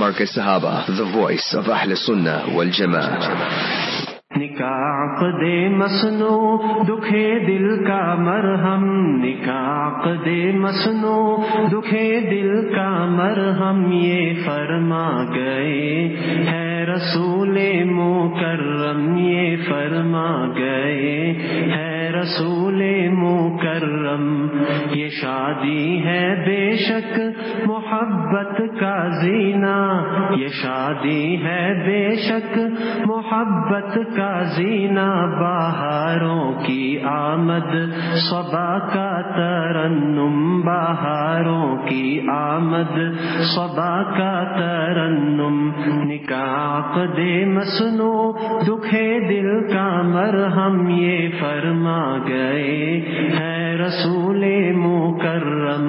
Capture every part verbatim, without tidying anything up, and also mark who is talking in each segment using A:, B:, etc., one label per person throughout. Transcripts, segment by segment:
A: Markaz Sahaba, the voice of Ahl Sunnah wal Jama'ah.
B: निकाह दे मसनो दुखे दिल का मरहम, निकाह दे मसनो दुखे दिल का मरहम, ये फरमा गए है रसूले मुकर्रम, ये फरमा गए है रसूले मुकर्रम। ये शादी है बेशक मोहब्बत का जीना, ये शादी है बेशक मोहब्बत का जीना, बहारों की आमद सबा का तरन्नुम, बहारों की आमद सबा का तरन्नुम। निकाह दे मसनो दुखे दिल का मरहम, ये फरमा गए है रसूले मुकर्रम।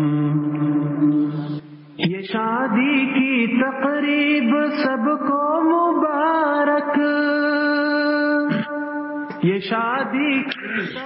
B: ये शादी की तकरीब सबको मुबारक, ये शादी की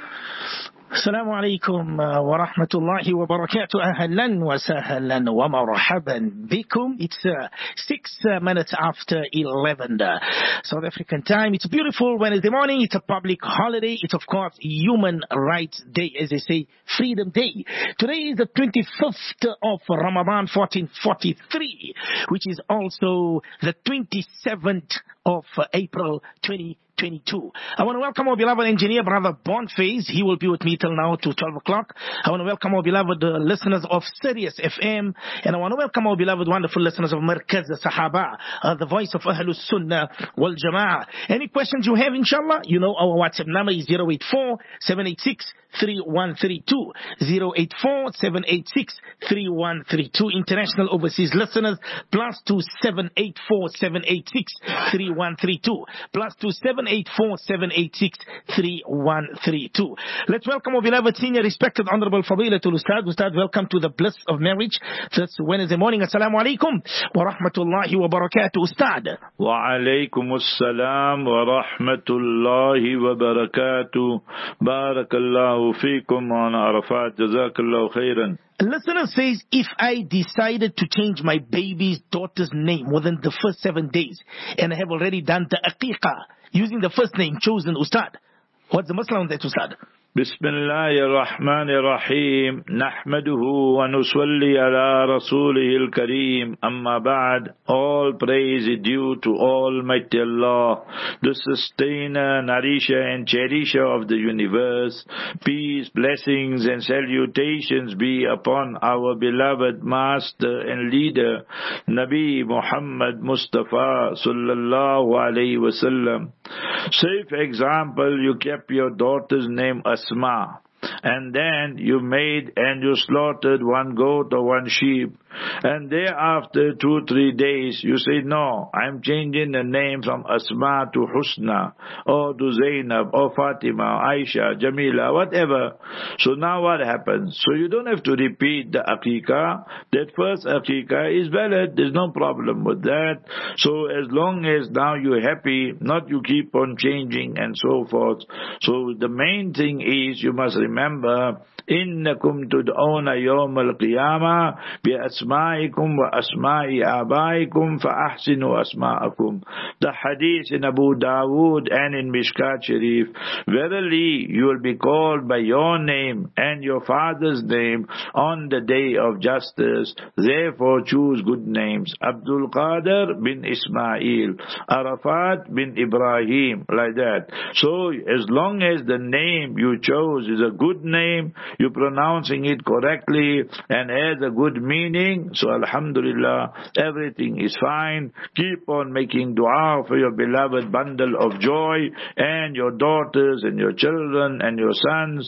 C: السلام عليكم ورحمة الله وبركاته. أهلا وسهلا ومرحبا بكم. It's uh, six uh, minutes after eleven uh, South African time. It's a beautiful Wednesday morning. It's a public holiday. It's of course Human Rights Day, as they say, Freedom Day. Today is the twenty-fifth of Ramadan fourteen forty-three, which is also the twenty-seventh of uh, April twenty twenty-two. I want to welcome our beloved engineer, Brother Boniface. He will be with me till now to twelve o'clock. I want to welcome our beloved uh, listeners of Sirius F M. And I want to welcome our beloved, wonderful listeners of Markaz Sahaba, uh, the voice of Ahlus Sunnah wal Jama'ah. Any questions you have, inshallah, you know our WhatsApp number is zero eight four, seven eight six, three one three two. zero eight four, seven eight six, three one three two. International overseas listeners, plus two seven eight four, seven eight six, three one three two. Plus two seven eight four, seven eight six, three one three two. Let's welcome our beloved senior respected honorable Fadilatul Ustad. Ustad, welcome to the bliss of marriage this Wednesday morning. Assalamu alaikum wa rahmatullahi wa barakatuh. Ustad.
D: Wa alaikum assalam wa rahmatullahi wa barakatuh. Barakallahu feekum on Arafat. Jazakallahu khairan.
C: A listener says, if I decided to change my baby's daughter's name within the first seven days, and I have already done the aqiqah using the first name chosen, Ustad, what's the masla on that, Ustad?
D: Bismillahir Rahmanir Rahim. Nahmaduhu wa nusalli ala rasulihil kareem. Amma ba'd. All praise is due to Almighty Allah, the sustainer, nourisher and cherisher of the universe. Peace, blessings and salutations be upon our beloved master and leader, Nabi Muhammad Mustafa sallallahu alayhi wasallam. Say, for example, you kept your daughter's name Asma, and then you made and you slaughtered one goat or one sheep, and thereafter two, three days, you say, no, I'm changing the name from Asma to Husna, or to Zainab, or Fatima, Aisha, Jamila, whatever. So now what happens? So you don't have to repeat the Aqiqah. That first Aqiqah is valid. There's no problem with that. So as long as now you're happy, not you keep on changing and so forth. So the main thing is, you must remember, إنكم تدعون يوم القيامة بأسمائكم وأسماء آبائكم فأحسنوا أسماءكم. The hadith in Abu Dawood and in Mishkat Sharif, verily you will be called by your name and your father's name on the day of justice. Therefore choose good names. Abdul Qadir bin Ismail, Arafat bin Ibrahim, like that. So as long as the name you chose is a good name, you're pronouncing it correctly and has a good meaning, so alhamdulillah, everything is fine. Keep on making dua for your beloved bundle of joy and your daughters and your children and your sons.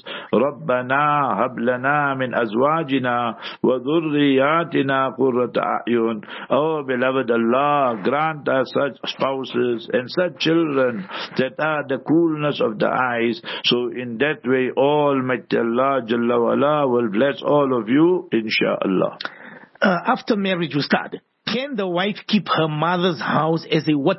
D: Rabbana hab lana min azwajina wa dhurriyatina qurrata a'yun. Oh beloved Allah, grant us such spouses and such children that are the coolness of the eyes. So in that way, Almighty Allah Jalla wa Ala will bless all of you, inshaAllah.
C: Uh, after marriage, Ustad, can the wife keep her mother's house as a watan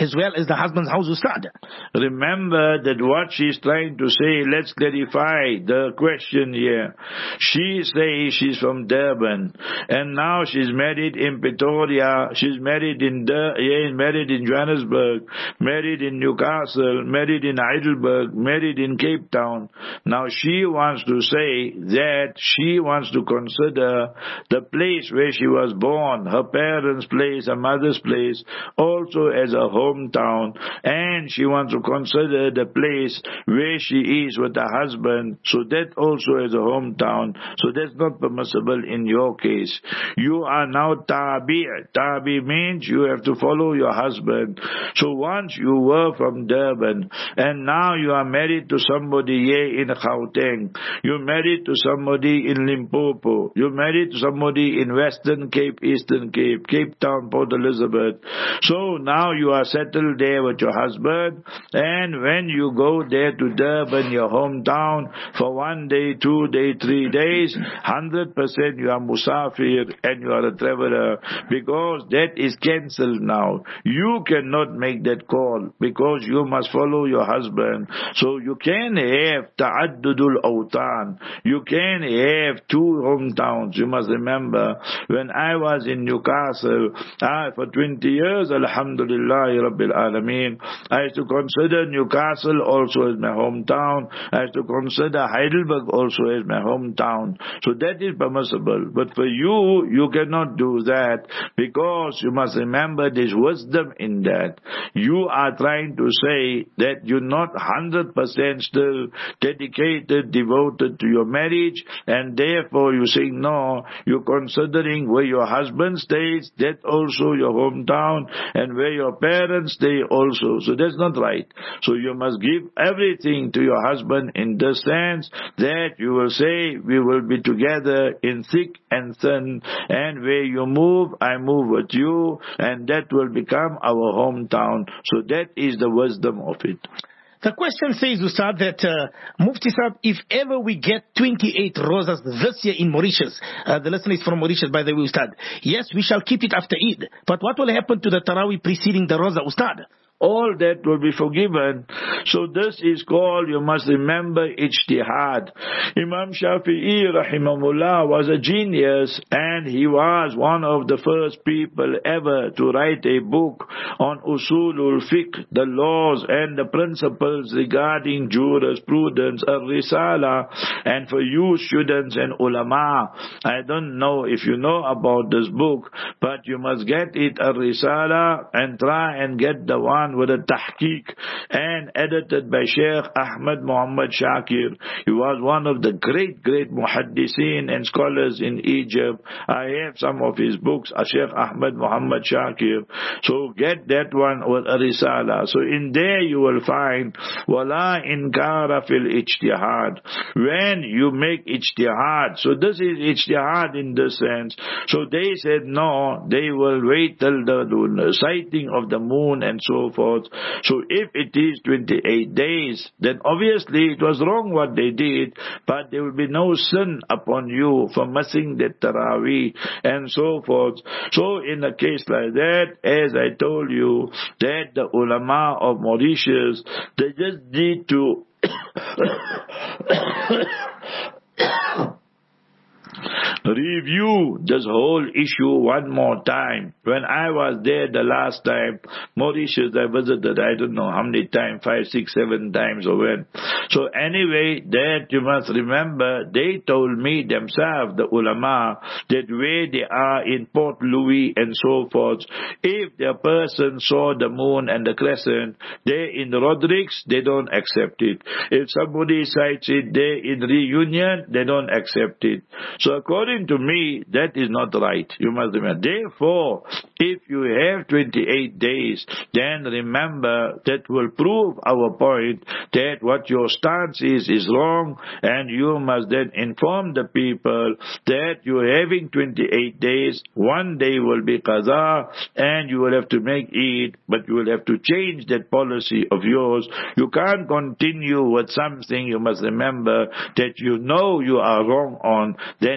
C: as well as the husband's house, Ustad.
D: Remember that what she's trying to say, let's clarify the question here. She says she's from Durban, and now she's married in Pretoria, she's married in Dur- yeah, married in Johannesburg, married in Newcastle, married in Heidelberg, married in Cape Town. Now she wants to say that she wants to consider the place where she was born, her parents' place, her mother's place, also as a hometown, and she wants to consider the place where she is with her husband, so that also as a hometown. So that's not permissible in your case. You are now tabi. Tabi means you have to follow your husband. So once you were from Durban, and now you are married to somebody here in Gauteng, you're married to somebody in Limpopo, you're married to somebody in Western Cape, Eastern Cape, Cape Town, Port Elizabeth. So now you are settled there with your husband, and when you go there to Durban, your hometown, for one day, two day, three days, one hundred percent you are musafir and you are a traveler, because that is cancelled now. You cannot make that call because you must follow your husband. So you can have ta'addudul awtan. You can have two hometowns. You must remember, when I was in Newcastle, I, for twenty years, alhamdulillah, Rabbil Alameen, I used to consider Newcastle also as my hometown. I used to consider Heidelberg also as my hometown. So that is permissible. But for you, you cannot do that, because you must remember there's wisdom in that. You are trying to say that you're not one hundred percent still dedicated, devoted to your marriage, and therefore you say no, you're considering where your husband stays, that also your hometown, and where your parents stay also. So that's not right. So you must give everything to your husband in the sense that you will say, we will be together in thick and thin, and where you move, I move with you, and that will become our hometown. So that is the wisdom of it.
C: The question says, Ustad, that uh, Mufti Sahib, if ever we get twenty-eight rosas this year in Mauritius, uh, the listener is from Mauritius, by the way, Ustad. Yes, we shall keep it after Eid. But what will happen to the Taraweeh preceding the rosa, Ustad?
D: All that will be forgiven. So this is called, you must remember, ijtihad. Imam Shafi'i rahimahullah was a genius, and he was one of the first people ever to write a book on usulul fiqh, the laws and the principles regarding jurisprudence, a risala. And for you students and ulama, I don't know if you know about this book, but you must get it, a risala, and try and get the one with a tahqiq and edited by Sheikh Ahmad Muhammad Shakir. He was one of the great, great muhaddiseen and scholars in Egypt. I have some of his books, Sheikh Ahmad Muhammad Shakir. So get that one with a risala. So in there you will find wala inkara fil ijtihad. When you make ijtihad, so this is ijtihad in this sense. So they said no, they will wait till the, the sighting of the moon and so forth. So if it is twenty-eight days, then obviously it was wrong what they did, but there will be no sin upon you for missing the Taraweeh and so forth. So in a case like that, as I told you, that the ulama of Mauritius, they just need to review this whole issue one more time. When I was there the last time, Mauritius, I visited, I don't know how many times, five, six, seven times or when. So anyway, that you must remember, they told me themselves, the ulama, that where they are in Port Louis and so forth, if the person saw the moon and the crescent, there in Rodrigues, they don't accept it. If somebody cites it there in Reunion, they don't accept it. So according to me, that is not right. You must remember. Therefore, if you have twenty-eight days, then remember that will prove our point that what your stance is is wrong, and you must then inform the people that you're having twenty-eight days. One day will be qaza, and you will have to make Eid, but you will have to change that policy of yours. You can't continue with something you must remember that you know you are wrong on. Then that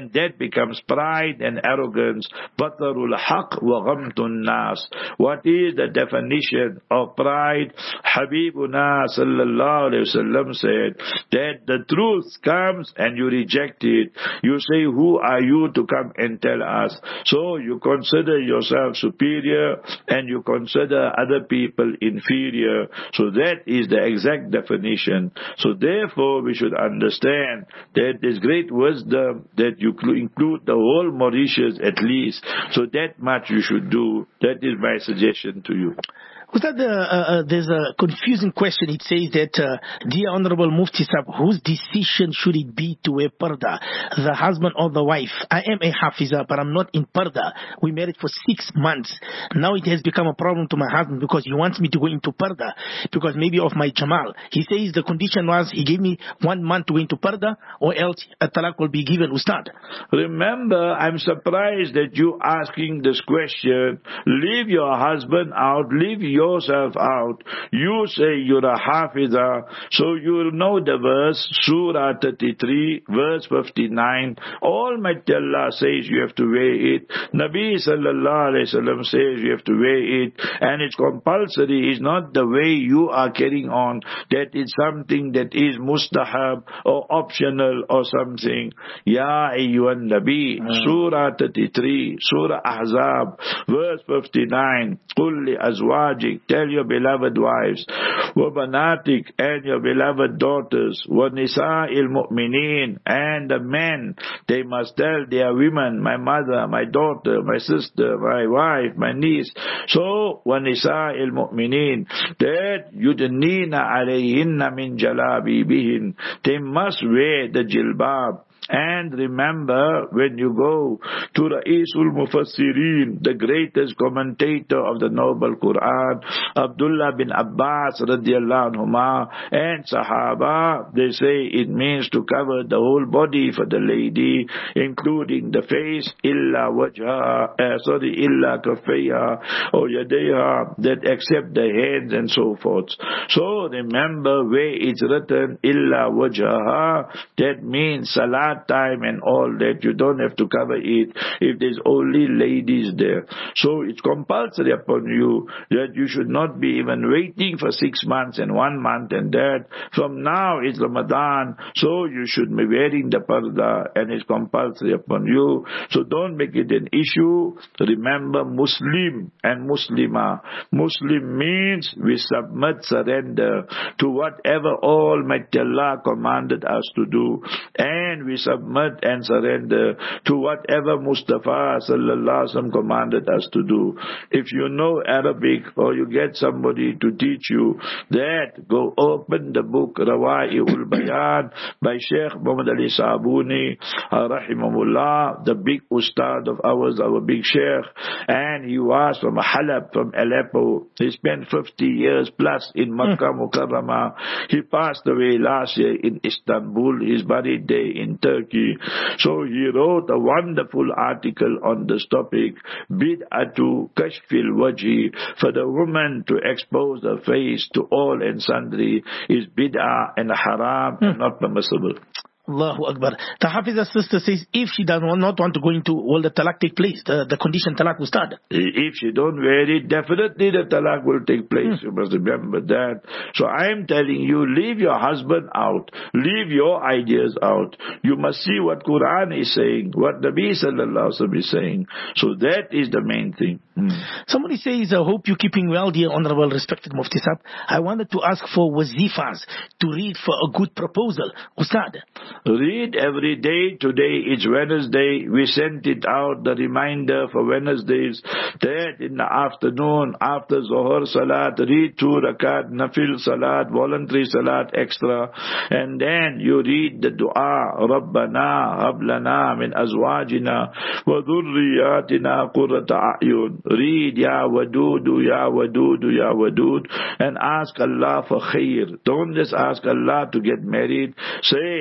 D: becomes pride and arrogance. Batarul haq wa ghamtun nas. What is the definition of pride? Habibuna sallallahu alayhi wasallam said that the truth comes and you reject it. You say, who are you to come and tell us? So you consider yourself superior and you consider other people inferior. So that is the exact definition. So therefore we should understand that there's great wisdom that you include the whole Mauritius at least. So that much you should do. That is my suggestion to you.
C: Ustad, uh, uh, there's a confusing question. It says that, uh, dear Honorable Mufti Sahib, whose decision should it be to wear parda, the husband or the wife? I am a hafiza, but I'm not in parda. We married for six months. Now it has become a problem to my husband because he wants me to go into parda because maybe of my jamal. He says the condition was he gave me one month to go into parda or else a talaq will be given, Ustad.
D: Remember, I'm surprised that you asking this question. Leave your husband out. Leave your yourself out. You say you're a hafiza, so you will know the verse, Surah thirty-three, verse fifty-nine. Almighty Allah says you have to wear it. Nabi sallallahu alayhi wasallam says you have to wear it, and it's compulsory. It's not the way you are carrying on, that it's something that is mustahab or optional or something. Ya ayyuhan Nabi, mm. Surah thirty-three, Surah Ahzab, verse fifty-nine. Qul li azwajik, tell your beloved wives, wa banatik, and your beloved daughters, wa nisa'il mu'minin, and the men, they must tell their women, my mother, my daughter, my sister, my wife, my niece. So, wa nisa'il mu'minin, that yudnina alayhinna min jalabibihin, they must wear the jilbab. And remember, when you go to Ra'isul Mufassirin, the greatest commentator of the Noble Quran, Abdullah bin Abbas radiallahu anhuma, and Sahaba, they say it means to cover the whole body for the lady, including the face, illa wajha, uh, sorry, illa kaffayha, or yadayha, that except the hands and so forth. So remember, where it's written, illa wajha, that means salat time and all that, you don't have to cover it if there's only ladies there. So it's compulsory upon you that you should not be even waiting for six months and one month and that. From now it's Ramadan, so you should be wearing the parda and it's compulsory upon you. So don't make it an issue. Remember, Muslim and Muslimah. Muslim means we submit, surrender to whatever Almighty Allah commanded us to do, and we submit and surrender to whatever Mustafa sallallahu alaihi wasallam commanded us to do. If you know Arabic or you get somebody to teach you that, go open the book Rawai'ul Bayan by Sheikh Muhammad Ali Sabuni rahimahullah, the big ustad of ours, our big Sheikh, and he was from Halab, from Aleppo. He spent fifty years plus in Makkah Mukarramah. He passed away last year in Istanbul. He's buried there in Turkey. So he wrote a wonderful article on this topic, Bid'atu Kashfil Waji, for the woman to expose her face to all and sundry is bid'ah and haram and not permissible.
C: Allahu Akbar. The Hafiza's sister says if she does not want to go into, will the talaq take place? The, the condition talaq will start.
D: If she don't wear it, definitely the talaq will take place. Hmm. You must remember that. So I am telling you, leave your husband out. Leave your ideas out. You must see what Quran is saying, what Nabi sallallahu alaihi wasallam is saying. So that is the main thing. Hmm.
C: Somebody says, I hope you're keeping well, dear Honorable Respected Mufti Sahib. I wanted to ask for wazifas to read for a good proposal. Ustad.
D: Read every day. Today is Wednesday. We sent it out, the reminder for Wednesdays, that in the afternoon, after Zohar Salat, read two rakat, nafil Salat, voluntary Salat extra, and then you read the dua, Rabbana, Hablana, min azwajina, wa dhurriyatina qurrata a'yun. Read Ya Wadudu, Ya Wadudu, Ya Wadud, and ask Allah for khair. Don't just ask Allah to get married. Say, let me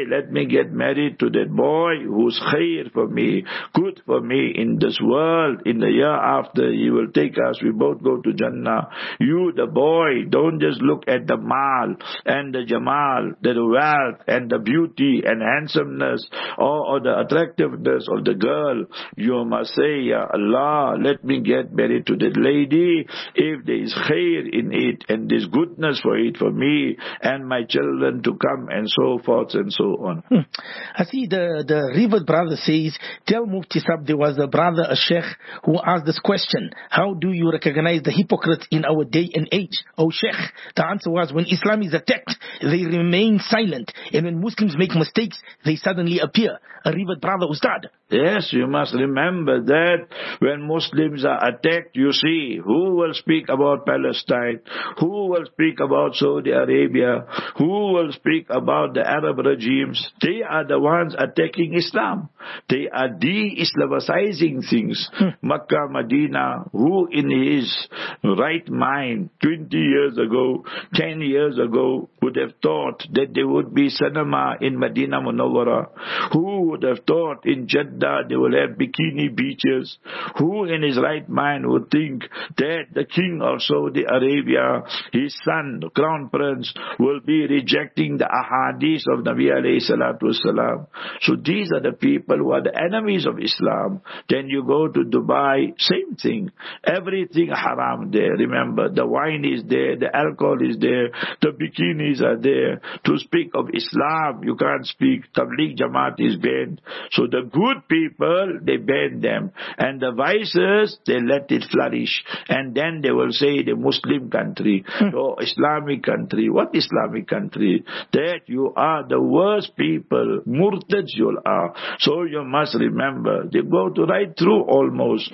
D: me get married to that boy who's khair for me, good for me in this world. In the year after, he will take us. We both go to Jannah. You, the boy, don't just look at the mal and the jamal, the wealth and the beauty and handsomeness or, or the attractiveness of the girl. You must say, Ya Allah, let me get married to that lady if there is khair in it and there's goodness for it for me and my children to come and so forth and so on.
C: Hmm. I see the, the River brother says, tell Mufti Sab, there was a brother, a sheikh, who asked this question: how do you recognize the hypocrites in our day and age? Oh sheikh, the answer was, when Islam is attacked, they remain silent, and when Muslims make mistakes, they suddenly appear. A River brother, Ustad.
D: Yes, you must remember that when Muslims are attacked, you see, who will speak about Palestine? Who will speak about Saudi Arabia? Who will speak about the Arab regimes? They are the ones attacking Islam. They are de-Islamicizing things. Hmm. Makkah, Medina, who in his right mind twenty years ago, ten years ago, would have thought that there would be cinema in Medina Munawwara? Who would have thought in Jeddah they will have bikini beaches? Who in his right mind would think that the king of Saudi Arabia, his son, the crown prince, will be rejecting the ahadith of Nabi alayhi salatu wasalam? So these are the people who are the enemies of Islam. Then you go to Dubai, same thing. Everything haram there. Remember, the wine is there, the alcohol is there, the bikinis are there. To speak of Islam, you can't speak. Tabligh Jamaat is banned. So the good people, they ban them. And the vices, they let it flourish. And then they will say the Muslim country, or Islamic country. What Islamic country? That you are the worst people. Murtads you are. So you must remember, they go to right through almost.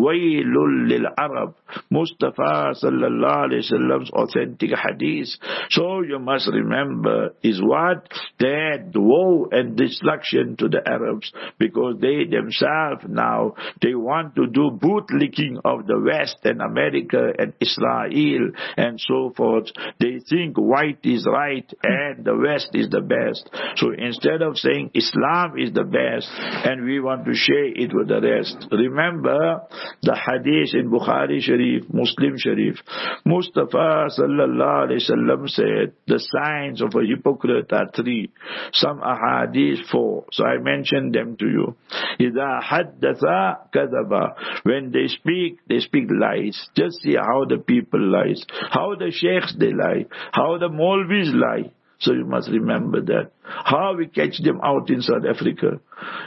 D: Waylul lil Arab. Mustafa sallallahu alayhi wasallam's authentic hadith. So you must remember is what? That woe and destruction to the Arabs, because they themselves now, they want to do bootlicking of the West and America and Israel and so forth. They think white is right and the West is the best. So instead of saying Islam is the best and we want to share it with the rest, remember the hadith in Bukhari Sharif, Muslim Sharif. Mustafa sallallahu alayhi wasallam said the signs of a hypocrite are three. Some ahadith four. So I mentioned them to you. إِذَا حَدَّثَ كَذَبَ. When they speak, they speak lies. Just see how the people lies. How the sheikhs they lie. How the Maulvis lie. So you must remember that. How we catch them out in South Africa.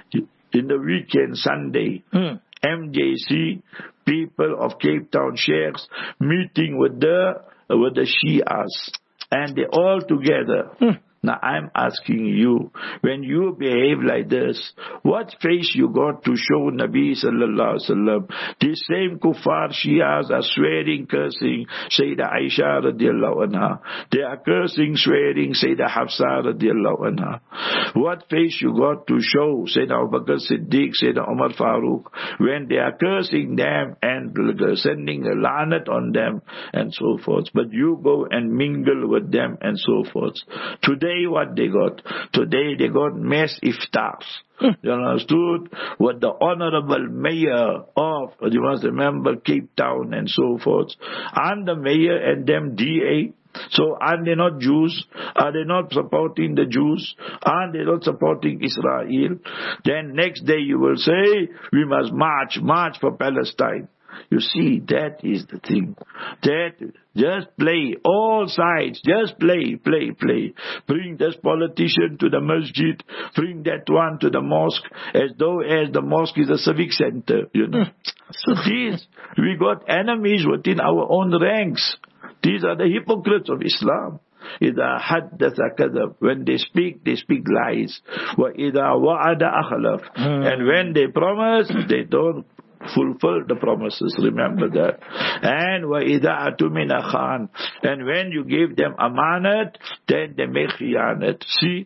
D: In the weekend, Sunday, mm. M J C, people of Cape Town sheikhs meeting with the, with the Shias. And they all together. Mm. Now I'm asking you, when you behave like this, what face you got to show Nabi sallallahu alaihi wasallam? These same kuffar Shias are swearing, cursing Sayyidah Aisha radiallahu anha. They are cursing, swearing Sayyidah Hafsa radiallahu anha. What face you got to show Sayyidina Abu Bakr Siddiq, Sayyidina Umar Farooq, when they are cursing them and sending a lanat on them and so forth? But you go and mingle with them and so forth. Today, what they got? Today they got mass iftars. You understood? What the honorable mayor of, you must remember, Cape Town and so forth. And the mayor and them D A. So are they not Jews? Are they not supporting the Jews? Are they not supporting Israel? Then next day you will say, we must march, march for Palestine. You see, that is the thing. That, just play, all sides, just play, play, play. Bring this politician to the masjid, bring that one to the mosque, as though as the mosque is a civic center, you know. So these, we got enemies within our own ranks. These are the hypocrites of Islam. إِذَا حَدَّثَ كَذَبَ. When they speak, they speak lies. وَإِذَا وَعَدَ أَخْلَفَ. And when they promise, they don't fulfill the promises. Remember that. And وَإِذَا أَتُمِنَ خَانَ. And when you give them amanat, then they make khiyanat. See,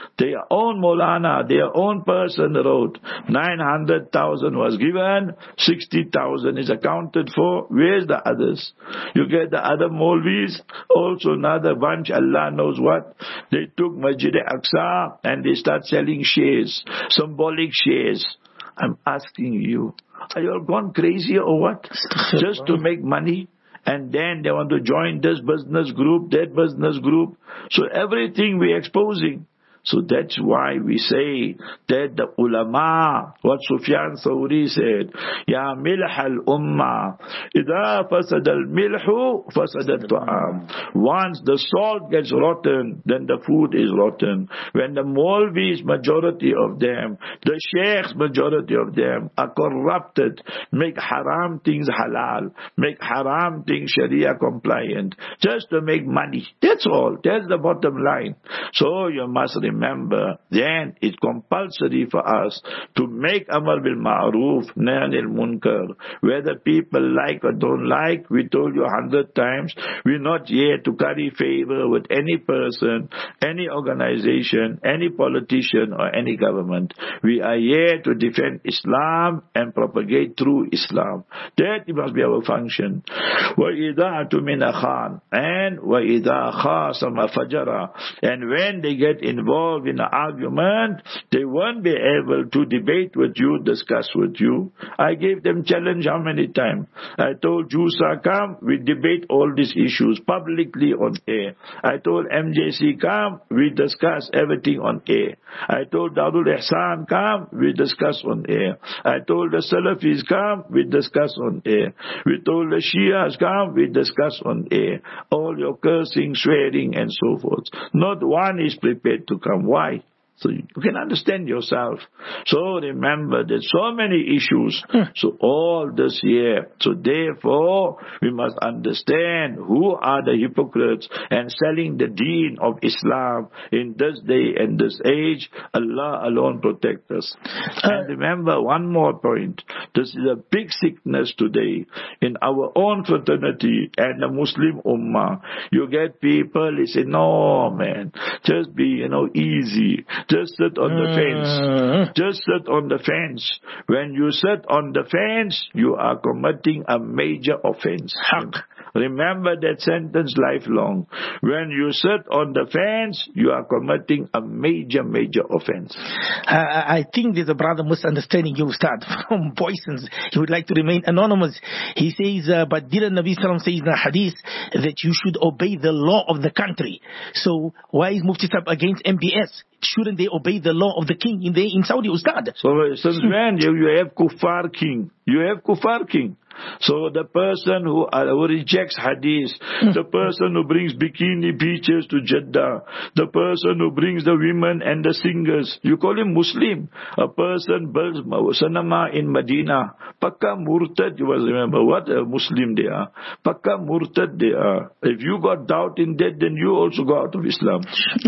D: Their own Maulana, their own person wrote, nine hundred thousand was given, sixty thousand is accounted for. Where's the others? You get the other Maulvis, also another bunch, Allah knows what. They took Masjid Aqsa and they start selling shares, symbolic shares. I'm asking you, are you all gone crazy or what? Just to make money? And then they want to join this business group, that business group. So everything we're exposing. So that's why we say that the ulama, what Sufyan Thawri said, Ya milh al-umma, idha fasad al-milhu, fasad al-ta'am. Once the salt gets rotten, then the food is rotten. When the Maulvis, majority of them, the sheikhs, majority of them, are corrupted, make haram things halal, make haram things sharia compliant, just to make money. That's all. That's the bottom line. So you must remember, Remember, then it's compulsory for us to make Amar bil Ma'ruf, Nahy anil Munkar. Whether people like or don't like, we told you a hundred times, we're not here to curry favor with any person, any organization, any politician or any government. We are here to defend Islam and propagate through Islam. That must be our function. وَإِذَا أَتُمِنَ خَانٍ and وَإِذَا خَاصَمَ فَجَرًا. And when they get involved in an argument, they won't be able to debate with you, discuss with you. I gave them challenge how many times? I told Jusa, come, we debate all these issues publicly on air. I told M J C, come, we discuss everything on air. I told Darul Ihsan, come, we discuss on air. I told the Salafis, come, we discuss on air. We told the Shias, come, we discuss on air. All your cursing, swearing and so forth. Not one is prepared to come. Why? So you can understand yourself. So remember, there's so many issues. So all this here. So therefore, we must understand who are the hypocrites and selling the deen of Islam in this day and this age. Allah alone protect us. And remember one more point. This is a big sickness today in our own fraternity and the Muslim Ummah. You get people, they say, no man, just be, you know, easy. Just sit on the fence. Just sit on the fence. When you sit on the fence, you are committing a major offense. Remember that sentence lifelong. When you sit on the fence, you are committing a major, major offense.
C: Uh, I think there's a brother misunderstanding you, Ustad, from Boysons. He would like to remain anonymous. He says, uh, but didn't Nabi Sallam say in the hadith that you should obey the law of the country? So why is Mufti Sahib against M B S? Shouldn't they obey the law of the king in, the, in Saudi, Ustad?
D: So since when you, you have kuffar king? You have kuffar king. So the person who, uh, who rejects hadith, the person who brings bikini beaches to Jeddah, the person who brings the women and the singers, you call him Muslim. A person builds cinema in Medina, Pakka Murtad, you must remember what a Muslim they are. Pakka Murtad they are. If you got doubt in that, then you also go out of Islam.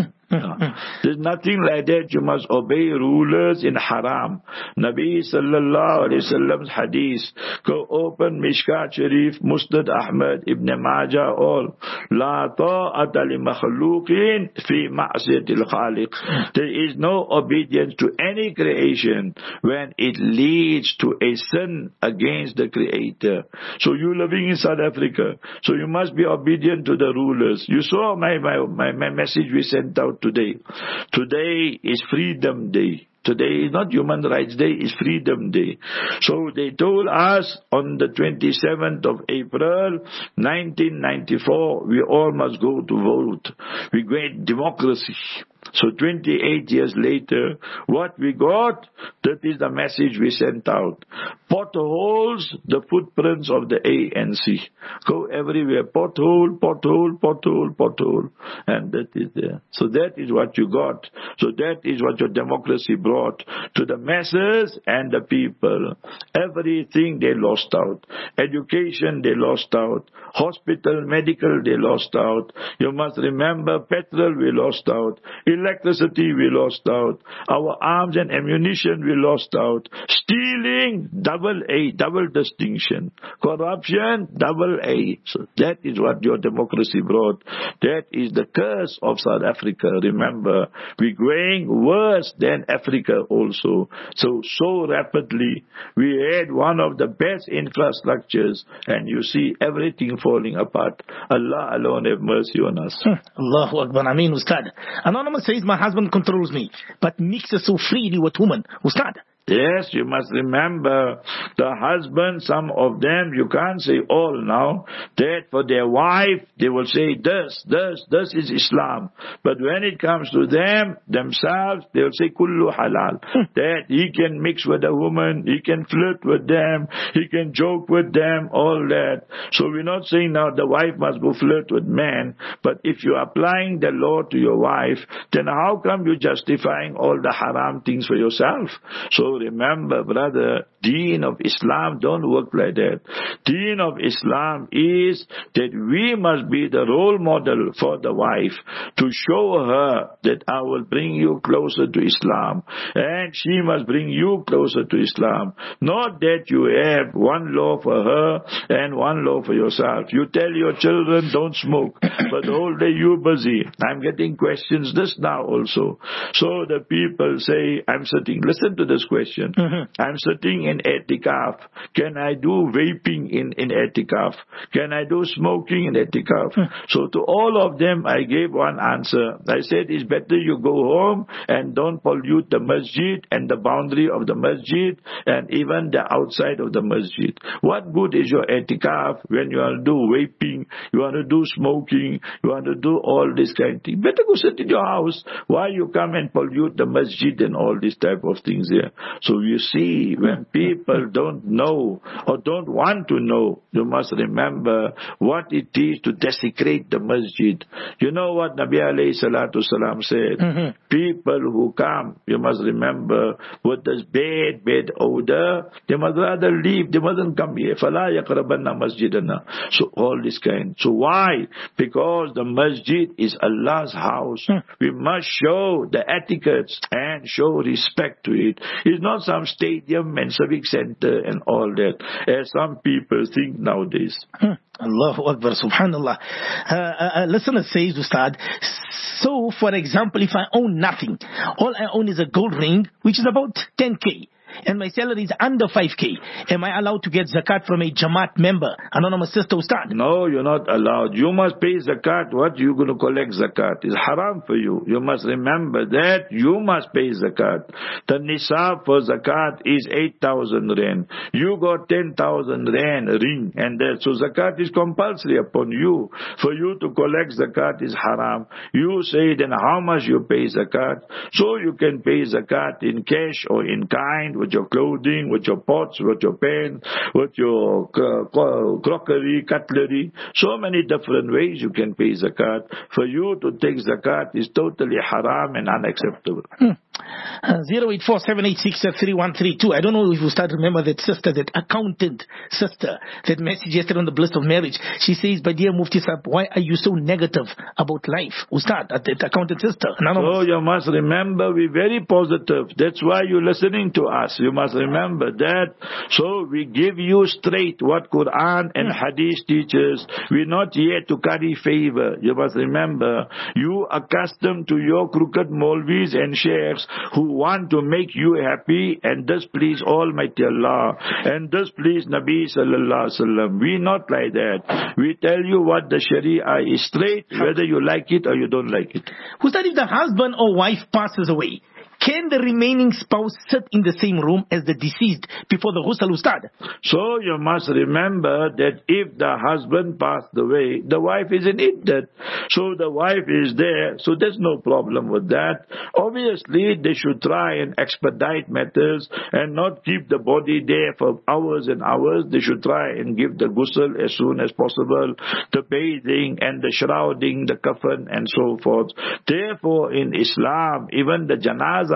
D: No. There's nothing like that. You must obey rulers in haram. Nabi sallallahu alayhi wa sallam's hadith. Go open Mishkat Sharif, Musnad Ahmad, Ibn Majah, all. La ta'ata li makhluqin fi ma'siyatil khaliq. There is no obedience to any creation when it leads to a sin against the Creator. So you living in South Africa, so you must be obedient to the rulers. You saw my, my, my, my message we sent out today. Today is Freedom Day. Today is not Human Rights Day, it's Freedom Day. So they told us on the twenty-seventh of April, nineteen ninety-four, we all must go to vote. We get democracy. So twenty-eight years later, what we got, that is the message we sent out. Potholes, the footprints of the A N C. Go everywhere, pothole, pothole, pothole, pothole. And that is there. So that is what you got. So that is what your democracy brought to the masses and the people. Everything they lost out. Education they lost out. Hospital, medical they lost out. You must remember petrol we lost out. Electricity, we lost out. Our arms and ammunition, we lost out. Stealing, double A, double distinction. Corruption, double A. So that is what your democracy brought. That is the curse of South Africa. Remember, we're going worse than Africa also. So, so rapidly. We had one of the best infrastructures, and you see everything falling apart. Allah alone have mercy on us.
C: Allahu Akbar. Ameen, Ustad. Anonymous says, my husband controls me, but mixes so freely with women. Ustad.
D: Yes, you must remember, the husband, some of them, you can't say all now, that for their wife, they will say this, this, this is Islam. But when it comes to them, themselves, they'll say kullu halal. That he can mix with a woman, he can flirt with them, he can joke with them, all that. So we're not saying now the wife must go flirt with men, but if you're applying the law to your wife, then how come you're justifying all the haram things for yourself? So remember, brother, Deen of Islam don't work like that. Deen of Islam is that we must be the role model for the wife to show her that I will bring you closer to Islam, and she must bring you closer to Islam. Not that you have one law for her and one law for yourself. You tell your children don't smoke, but the whole day you're busy. I'm getting questions this now also. So the people say, I'm sitting, listen to this question. Mm-hmm. I'm sitting in etikaf. Can I do vaping in, in etikaf? Can I do smoking in etikaf? Mm-hmm. So to all of them, I gave one answer. I said, it's better you go home and don't pollute the masjid and the boundary of the masjid and even the outside of the masjid. What good is your etikaf when you want to do vaping, you want to do smoking, you want to do all this kind of thing? Better go sit in your house. Why you come and pollute the masjid and all this type of things here? So you see, when people don't know or don't want to know, you must remember what it is to desecrate the masjid. You know what Nabi alayhi salatu salam said? Mm-hmm. People who come, you must remember, with this bad, bad odor, they must rather leave. They mustn't come here. فَلَا يَقْرَبَنَّ مَسْجِدَنَا. So all this kind. So why? Because the masjid is Allah's house. Mm. We must show the etiquettes and show respect to it. It's not some stadium and civic center and all that, as some people think nowadays.
C: Hmm. Allahu Akbar, subhanallah. Uh, a, a listener says, Ustad, so for example, if I own nothing, all I own is a gold ring, which is about ten K. And my salary is under five K. Am I allowed to get zakat from a Jamaat member? Anonymous sister, Ustad.
D: No, you're not allowed. You must pay zakat. What you going to collect zakat is haram for you. You must remember that you must pay zakat. The nisab for zakat is eight thousand rand. You got ten thousand rand ring, and that, so zakat is compulsory upon you. For you to collect zakat is haram. You say, then how much you pay zakat? So you can pay zakat in cash or in kind, with your clothing, with your pots, with your pans, with your uh, crockery, cutlery. So many different ways you can pay zakat. For you to take zakat is totally haram and unacceptable.
C: Hmm. Uh, zero eight four seven eight six three one three two. I don't know if you start to remember that sister, that accountant sister, that message yesterday on the bliss of marriage. She says, "But dear Mufti Sahib, why are you so negative about life?" Ustad, that accountant sister.
D: So you must remember, we're very positive. That's why you're listening to us. You must remember that. So we give you straight what Quran and Hadith teaches. We're not here to carry favor. You must remember, you accustomed to your crooked Maulvis and sheikhs who want to make you happy, and this please Almighty Allah, and this please Nabi Sallallahu Alaihi Wasallam. We're not like that. We tell you what the Sharia is straight, whether you like it or you don't like it.
C: Who's that if the husband or wife passes away? Can the remaining spouse sit in the same room as the deceased before the ghusl, Ustad?
D: So you must remember that if the husband passed away, the wife is in iddat. So the wife is there, so there's no problem with that. Obviously, they should try and expedite matters and not keep the body there for hours and hours. They should try and give the ghusl as soon as possible, the bathing and the shrouding, the kafan and so forth. Therefore, in Islam, even the janazah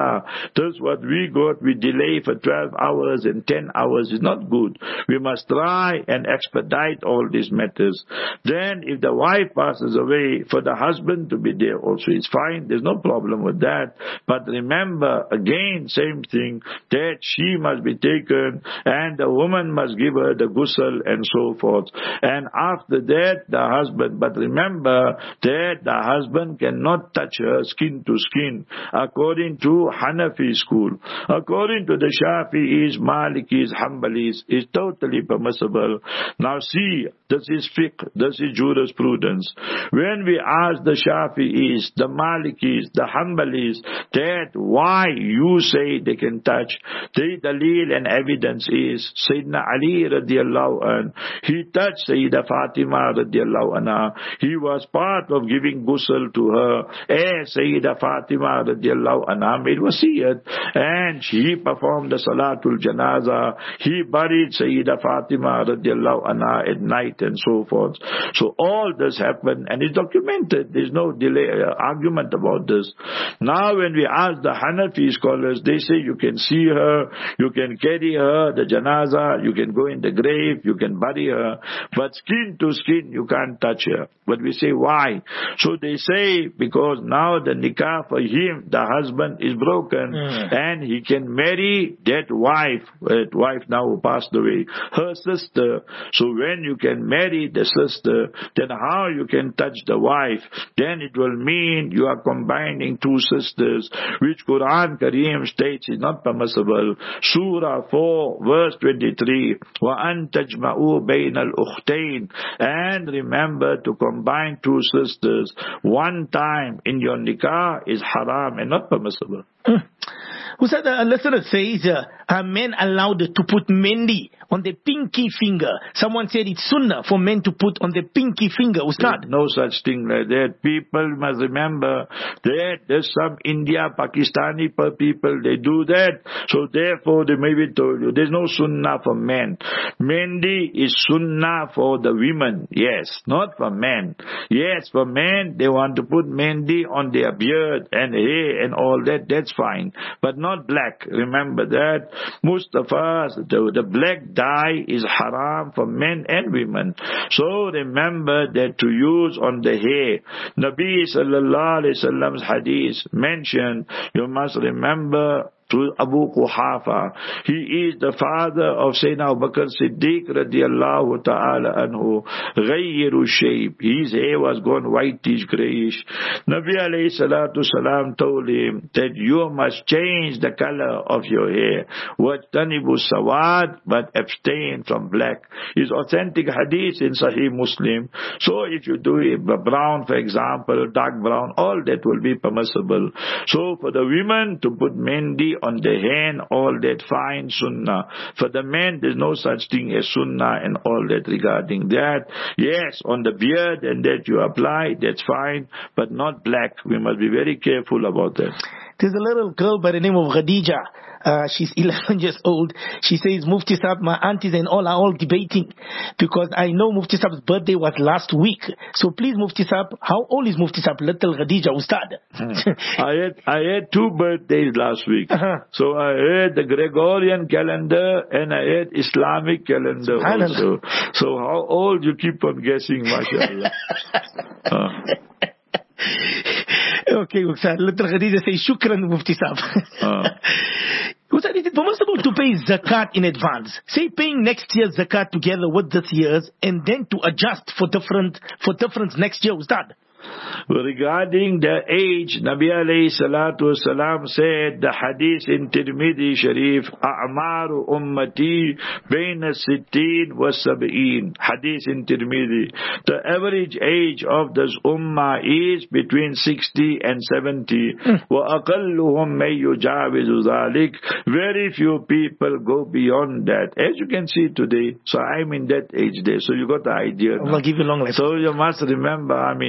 D: janaza. That's what we got. We delay for twelve hours and ten hours. Is not good. We must try and expedite all these matters. Then if the wife passes away, for the husband to be there also is fine. There's no problem with that. But remember, again, same thing, that she must be taken and the woman must give her the ghusl and so forth. And after that, the husband, but remember that the husband cannot touch her skin to skin, according to Hanafi school. According to the Shafi'is, Malikis, Hanbalis, is totally permissible. Now see, this is fiqh, this is jurisprudence. When we ask the Shafi'is, the Malikis, the Hanbalis, that why you say they can touch, the dalil and evidence is Sayyidina Ali radiallahu anh, he touched Sayyida Fatima radiallahu anha. He was part of giving ghusl to her, as Sayyida Fatima radiallahu anha made wasiyat, and he performed the Salatul Janaza. He buried Sayyida Fatima radiallahu anha at night and so forth. So all this happened and is documented. There's no delay, uh, argument about this. Now when we ask the Hanafi scholars, they say you can see her, you can carry her, the janaza, you can go in the grave, you can bury her, but skin to skin you can't touch her. But we say why? So they say because now the nikah for him, the husband is broken, mm. and he can marry that wife, that wife now who passed away, her sister. So when you can marry the sister, then how you can touch the wife? Then it will mean you are combining two sisters, which Quran Kareem states is not permissible. Surah four, verse twenty-three, وَأَن تَجْمَعُوا بَيْنَ الْأُخْتَيْنِ. And remember to combine two sisters one time in your nikah is haram and not permissible.
C: Ustad, a listener says, uh, are men allowed to put mendi on the pinky finger? Someone said it's sunnah for men to put on the pinky finger. Ustad?
D: No such thing like that. People must remember that there's some India, Pakistani people, they do that. So therefore they maybe told you, there's no sunnah for men. Mendi is sunnah for the women. Yes, not for men. Yes, for men, they want to put mendi on their beard and hair and all that. That's fine. But not black. Remember that. Mustafa's, the, the black dye is haram for men and women. So remember that to use on the hair. Nabi sallallahu alayhi wasallam's hadith mentioned, you must remember to Abu Quhafa. He is the father of Sayyidina Abu Bakr Siddiq radiallahu ta'ala anhu. Ghayyiru shayb. His hair was gone whitish, grayish. Nabi alayhi salatu salam told him that you must change the color of your hair. Wajtanibu sawad, but abstain from black. Is authentic hadith in Sahih Muslim. So if you do it brown, for example, dark brown, all that will be permissible. So for the women to put mendi on the hand, all that fine, sunnah. For the men, there's no such thing as sunnah and all that regarding that. Yes, on the beard and that you apply, that's fine, but not black. We must be very careful about that.
C: There's a little girl by the name of Khadija. Uh, she's eleven years old. She says, Mufti Sahab, my aunties and all are all debating because I know Mufti Sahab's birthday was last week. So please, Mufti Sahab, how old is Mufti Sahab? Little Khadija, Ustad.
D: I had I had two birthdays last week. Uh-huh. So I had the Gregorian calendar and I had Islamic calendar also. So how old you keep on guessing, mashallah. uh.
C: Okay, Ustad. Little Khadija says, Shukran, Mufti Sahab. Uh. Ustad, is it permissible to pay zakat in advance? Say paying next year's zakat together with this year's and then to adjust for different for difference next year, Ustad?
D: Regarding the age, Nabi alayhi salatu wasalam said, the hadith in Tirmidhi Sharif, A'maru ummati bayna sitteen wa sab'een. Hadith in Tirmidhi. The average age of this ummah is between sixty and seventy. Wa aqalluhum may yujawizu dhalik. Very few people go beyond that. As you can see today, so I'm in that age there. So you got the idea now.
C: Allah give you long life.
D: So you must remember, I mean,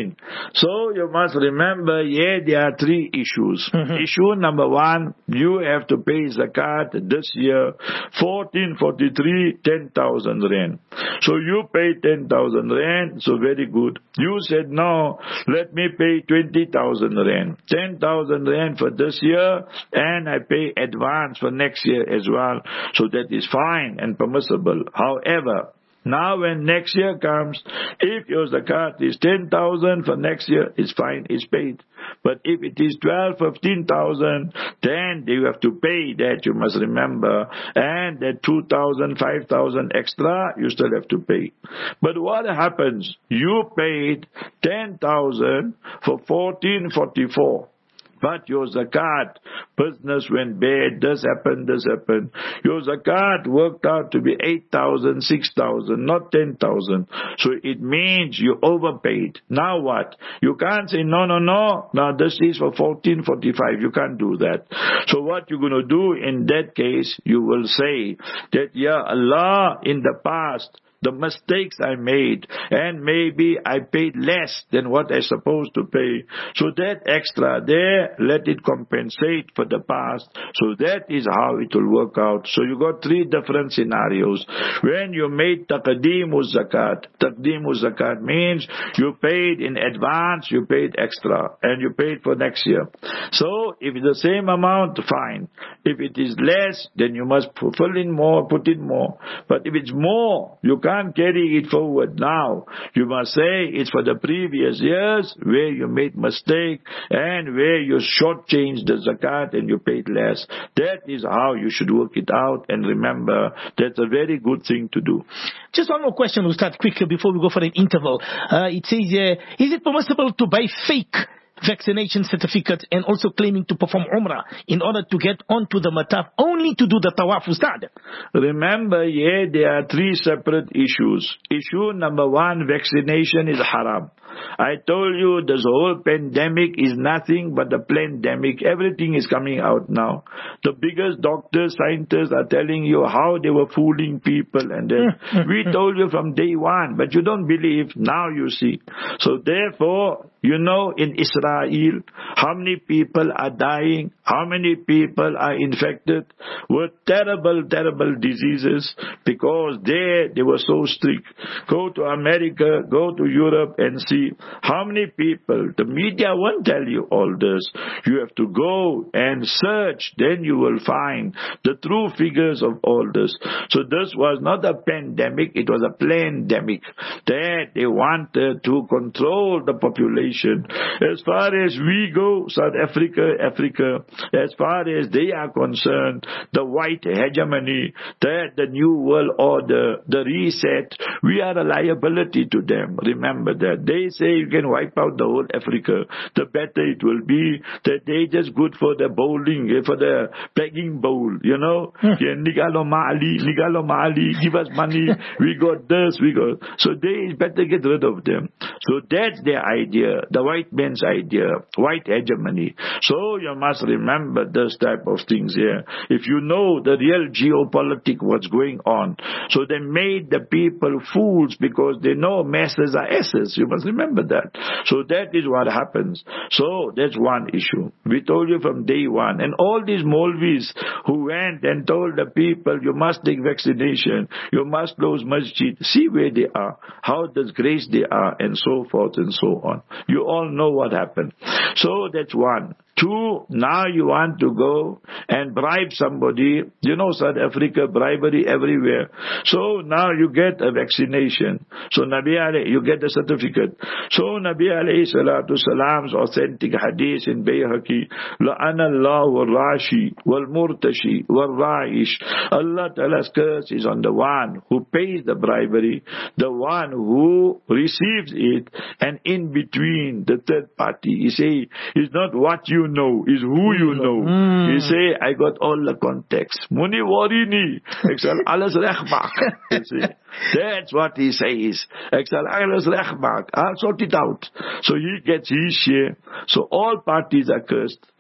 D: So you must remember, yeah, there are three issues.
C: Mm-hmm.
D: Issue number one, you have to pay zakat this year, fourteen forty-three, ten thousand rand. So you pay ten thousand rand, so very good. You said, no, let me pay twenty thousand rand. ten thousand rand for this year, and I pay advance for next year as well. So that is fine and permissible. However, now when next year comes, if your zakat is ten thousand for next year, it's fine, it's paid. But if it is twelve, fifteen thousand, then you have to pay that, you must remember. And that two thousand, five thousand extra, you still have to pay. But what happens? You paid ten thousand for fourteen forty-four. But your zakat, business went bad, this happened, this happened. Your zakat worked out to be eight thousand, six thousand, not ten thousand. So it means you overpaid. Now what? You can't say, no, no, no, now this is for fourteen forty-five. You can't do that. So what you're going to do in that case, you will say that, yeah, Allah, in the past, the mistakes I made, and maybe I paid less than what I supposed to pay. So that extra there, let it compensate for the past. So that is how it will work out. So you got three different scenarios. When you made taqdeemu zakat, taqdeemu zakat means you paid in advance, you paid extra, and you paid for next year. So if it's the same amount, fine. If it is less, then you must fill in more, put in more. But if it's more, you can't can't carry it forward now. You must say it's for the previous years where you made mistake and where you shortchanged the zakat and you paid less. That is how you should work it out, and remember, that's a very good thing to do.
C: Just one more question, we'll start quickly before we go for an interval. Uh, it says, uh, is it permissible to buy fake vaccination certificate and also claiming to perform Umrah in order to get onto the mataf only to do the tawaf, Ustad?
D: Remember, yeah, there are three separate issues. Issue number one, vaccination is haram. I told you this whole pandemic is nothing but a pandemic. Everything is coming out now. The biggest doctors, scientists are telling you how they were fooling people, and then we told you from day one, but you don't believe. Now you see. So therefore, you know, in Israel, how many people are dying, how many people are infected with terrible, terrible diseases, because there they were so strict. Go to America, go to Europe and see how many people. The media won't tell you all this. You have to go and search, then you will find the true figures of all this. So this was not a pandemic, it was a plandemic. That they wanted to control the population. As far as we go, South Africa, Africa, as far as they are concerned, the white hegemony, that the new world order, the reset, we are a liability to them. Remember that. They say you can wipe out the whole Africa, the better it will be. That they just good for the bowling, for the begging bowl, you know. Yeah, Nigalo Mali, Nigalo Mali, give us money, we got this, we got. So they better get rid of them. So that's their idea, the white man's idea, white hegemony. So you must remember this type of things here. If you know the real geopolitics, what's going on. So they made the people fools because they know masses are asses. You must remember that. So that is what happens. So that's one issue. We told you from day one. And all these Maulvis who went and told the people, you must take vaccination, you must close masjid, see where they are, how disgraced they are, and so forth and so on. You all know what happened. So that's one. Two, now you want to go and bribe somebody. You know, South Africa, bribery everywhere. So now you get a vaccination. So Nabi alayhi, you get a certificate. So Nabi alayhi salatu salam's authentic hadith in Bayhaqi, La'ana Allahu al-Rashi wal-Murtashi wal-Ra'ish. Allah Ta'ala's curse is on the one who pays the bribery, the one who receives it, and in between the third party. He say, it's not what you know, is who you know. Mm. He say, I got all the context. Muni warini, excel alles recht maak. That's what he says. Excel alles recht maak. I'll sort it out. So he gets his share. So all parties are cursed.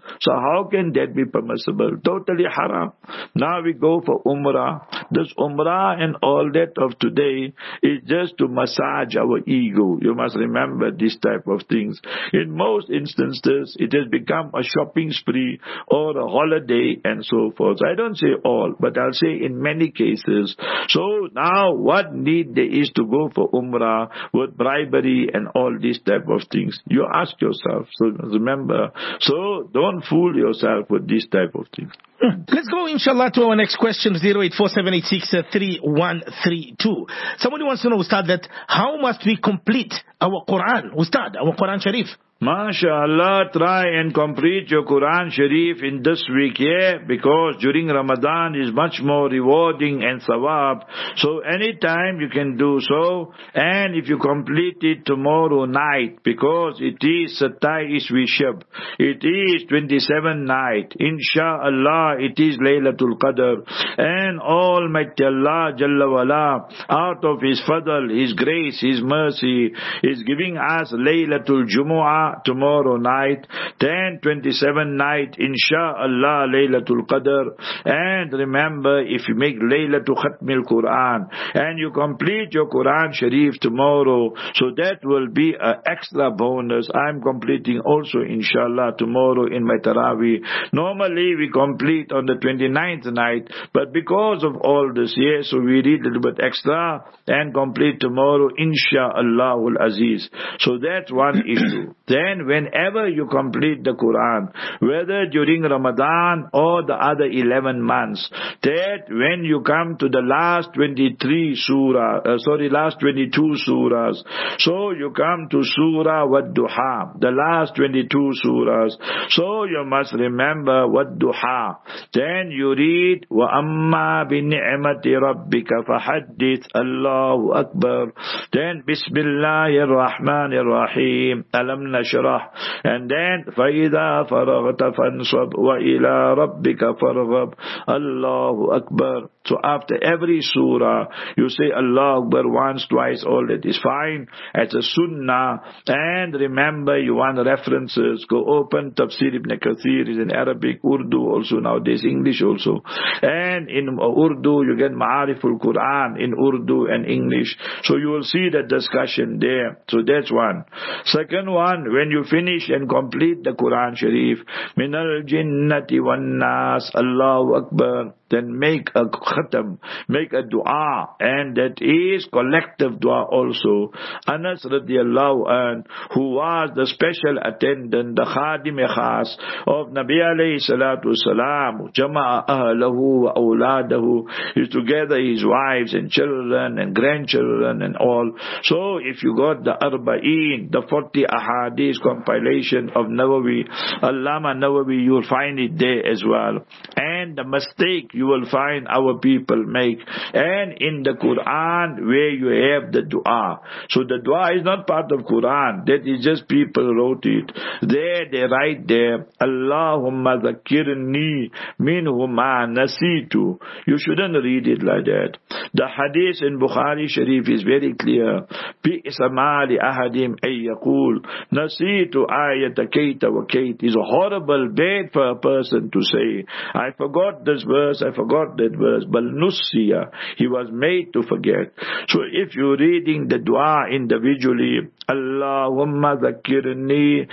D: So how can that be permissible? Totally haram. Now we go for Umrah. This Umrah and all that of today is just to massage our ego. You must remember this type of things. In most instances, it has become a shopping spree or a holiday and so forth. I don't say all, but I'll say in many cases. So now what need there is to go for Umrah with bribery and all these type of things? You ask yourself. So remember, so don't fool yourself with this type of things.
C: Let's go, inshallah, to our next question, zero eight four seven eight six three one three two. Somebody wants to know, Ustad, that how must we complete our Quran, Ustad, our Quran Sharif?
D: MashaAllah, try and complete your Quran Sharif in this week, yeah, because during Ramadan is much more rewarding and sawab. So anytime you can do so, and if you complete it tomorrow night, because it is Satai Iswi Shab, it is twenty-seven night, inshaAllah, it is Laylatul Qadr, and Almighty Allah Jalla Wala, out of His fadl, His grace, His mercy, is giving us Laylatul Jumu'ah tomorrow night, ten twenty-seven night, inshaAllah, Laylatul Qadr. And remember, if you make Laylatul Khatmil Quran, and you complete your Quran Sharif tomorrow, so that will be an extra bonus. I'm completing also, inshallah, tomorrow in my Taraweeh. Normally, we complete on the twenty-ninth night, but because of all this, yes, so we read a little bit extra, and complete tomorrow, inshaAllah al-Aziz. So that's one issue. Then whenever you complete the Quran, whether during Ramadan or the other eleven months, that when you come to the last twenty-three surah, uh, sorry, last twenty-two surahs, so you come to Surah Wad-Duha, the last twenty-two surahs, so you must remember Wad-Duha. Then you read, وَأَمَّا بِنِعْمَةِ رَبِّكَ فَحَدِّثْ Allahu Akbar. Then Bismillahir Rahmanir Rahim, Alam Nashrah, and then فَإِذَا فَرَغْتَ فَانْصَبْ وَإِلَىٰ رَبِّكَ فَارْغَبْ. Allahu Akbar. So after every surah, you say Allah Akbar once, twice, all that is fine. It's a sunnah. And remember, you want references, go open Tafsir Ibn Kathir, is in Arabic, Urdu also, nowadays English also. And in Urdu, you get Ma'ariful Quran in Urdu and English. So you will see the discussion there. So that's one. Second one, when you finish and complete the Quran Sharif, Minal Jinnati Wan Nas, Allahu Akbar, then make a khatam, make a dua, and that is collective dua also. Anas radiallahu an, who was the special attendant, the khadim khas of Nabi alayhi salatu wasalam, jama'a ahlahu wa awladahu, is together his wives and children and grandchildren and all. So if you got the Arba'een, the forty ahadith compilation of Nawawi, Allama Nawawi, you will find it there as well. And the mistake you will find our people make, and in the Quran where you have the dua. So the dua is not part of Quran, that is just people wrote it. There they write there, Allahumma zakirni minhuma nasitu. You shouldn't read it like that. The hadith in Bukhari Sharif is very clear. Bi'sa ma li ahadim ay yaqul nasitu ayata kaita wa kait. Is a horrible, bad for a person to say, I forgot this verse, I forgot that verse, but nussiya, he was made to forget. So if you're reading the dua individually, Allahumma zakirni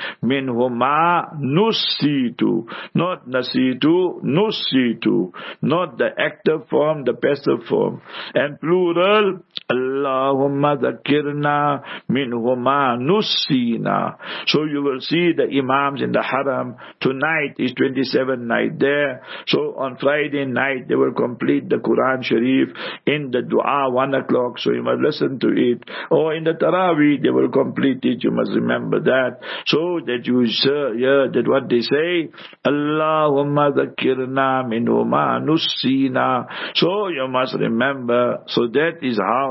D: minhuma nussitu, not nasitu, nussitu, not the active form, the passive form. And plural, Allahumma zakirna minhuma nussina. So you will see the imams in the haram, tonight is twenty-seven night there. So on Friday night, they will complete the Quran Sharif in the dua, one o'clock, so you must listen to it. Or in the Taraweeh, they will complete it, you must remember that. So that you hear that what they say, Allahumma zakirna minhuma nussina. So you must remember, so that is how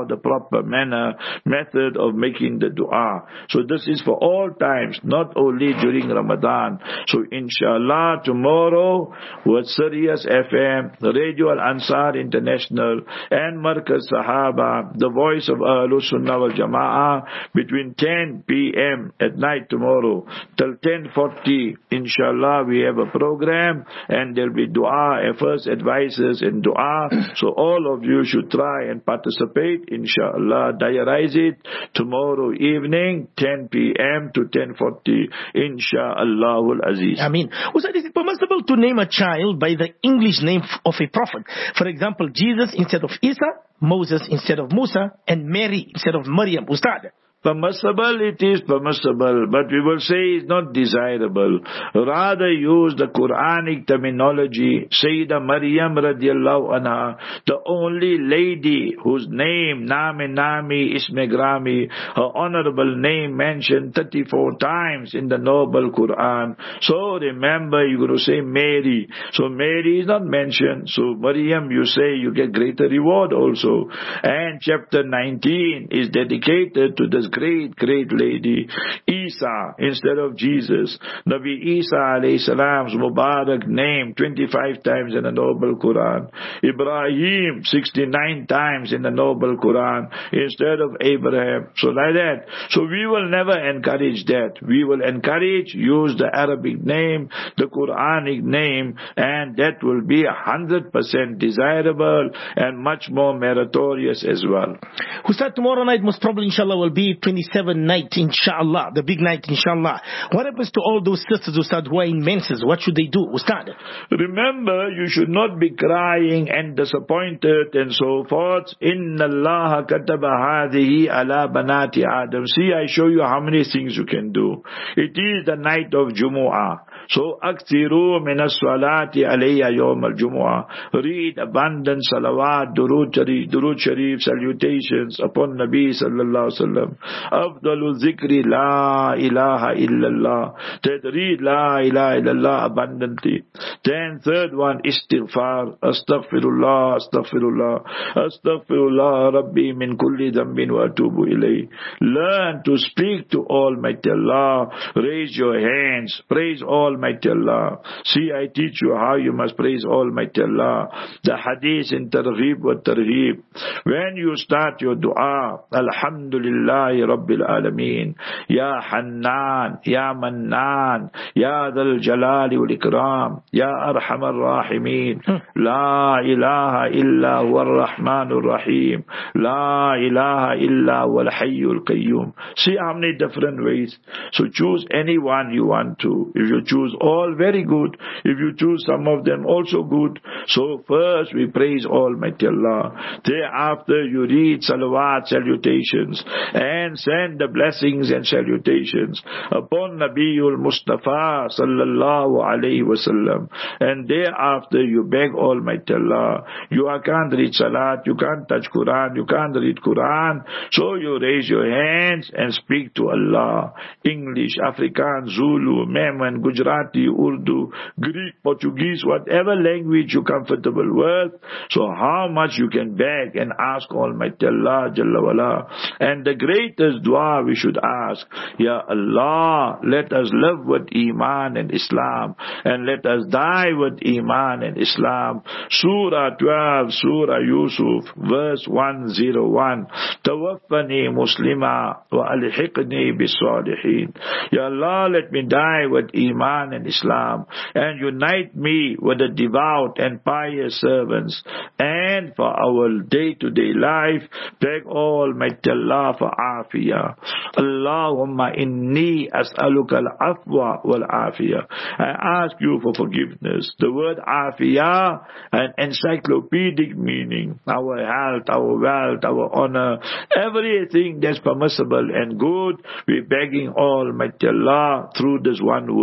D: the proper manner, method of making the dua. So this is for all times, not only during Ramadan. So inshallah, tomorrow with Sirius F M, Radio Al Ansar International and Markaz Sahaba, the voice of Ahlus Sunnah wal Jama'ah, between ten p m at night tomorrow till ten forty, inshallah, we have a program and there'll be dua, first advices in dua. So all of you should try and participate, inshallah. Diarize it tomorrow evening, ten p m to ten forty, inshallah al-Aziz.
C: I mean, Ustad, is it permissible to name a child by the English name of a prophet? For example, Jesus instead of Isa, Moses instead of Musa, and Mary instead of Maryam. Ustad?
D: Permissible, it is permissible, but we will say it's not desirable. Rather use the Quranic terminology. Sayyidah Maryam radiallahu anha, the only lady whose name, Name Nami Isme Grami, her honorable name mentioned thirty-four times in the noble Quran. So remember, you're going to say Mary. So Mary is not mentioned. So Maryam, you say, you get greater reward also. And chapter nineteen is dedicated to this great, great lady, Isa, instead of Jesus. Nabi Isa alayhi salam's Mubarak name twenty-five times in the noble Quran. Ibrahim sixty-nine times in the noble Quran instead of Abraham. So like that. So we will never encourage that. We will encourage, use the Arabic name, the Quranic name, and that will be a hundred percent desirable and much more meritorious as well.
C: Ustad, tomorrow night most probably inshallah will be twenty-seventh night, inshallah, the big night, inshallah. What happens to all those sisters, Ustad, who are in menses? What should they do, Ustad?
D: Remember, you should not be crying and disappointed and so forth. Inna Allah kataba hadhihi ala banati Adam. See, I show you how many things you can do. It is the night of Jumu'ah. So, akthiru min as-salati alayya yawm al-Jumu'ah. Read abundant salawat, durud sharif, durud sharif, salutations upon Nabi sallallahu alaihi wasallam. Afdalu zikri la ilaha illallah. That read la ilaha illallah abundantly. Then third one, istighfar. Astaghfirullah, astaghfirullah, astaghfirullah Rabbi min kulli dhanbin wa atubu ilayh. Learn to speak to Almighty Allah. Raise your hands. Praise Almighty Allah. See, I teach you how you must praise Almighty Allah. The hadith in Targhib wa Tarhib. When you start your dua, Alhamdulillah Rabbil Alameen, Ya Hannan, Ya Mannan, Ya Dhal Jalali wal Ikram, Ya Arhamar Rahimeen, La ilaha illa huwa ar-Rahmanur Rahim, La ilaha illa huwa al-Hayyul Qayyum. See how many different ways. So choose any one you want to. If you choose all, very good. If you choose some of them, also good. So first we praise Almighty Allah. Thereafter you read salawat, salutations, and send the blessings and salutations upon Nabiul Mustafa sallallahu alayhi wasallam. And thereafter you beg Almighty Allah. You can't read salat, you can't touch Quran, you can't read Quran. So you raise your hands and speak to Allah. English, Afrikaans, Zulu, Memon, Gujarati, Urdu, Greek, Portuguese, whatever language you're comfortable with. So how much you can beg and ask Almighty Allah Jalla wala. And the greatest dua we should ask, Ya Allah, let us live with Iman and Islam, and let us die with Iman and Islam. Surah twelve, Surah Yusuf, verse one oh one. Tawaffani Muslima wa alhiqni bis-salihin. Ya Allah, let me die with Iman and Islam, and unite me with the devout and pious servants. And for our day-to-day life, beg Almighty Allah for afiyah. Allahumma inni as'aluka al-afwa wal-afiyah. I ask you for forgiveness. The word afiyah, an encyclopedic meaning. Our health, our wealth, our honor, everything that's permissible and good, we're begging Almighty Allah through this one word here.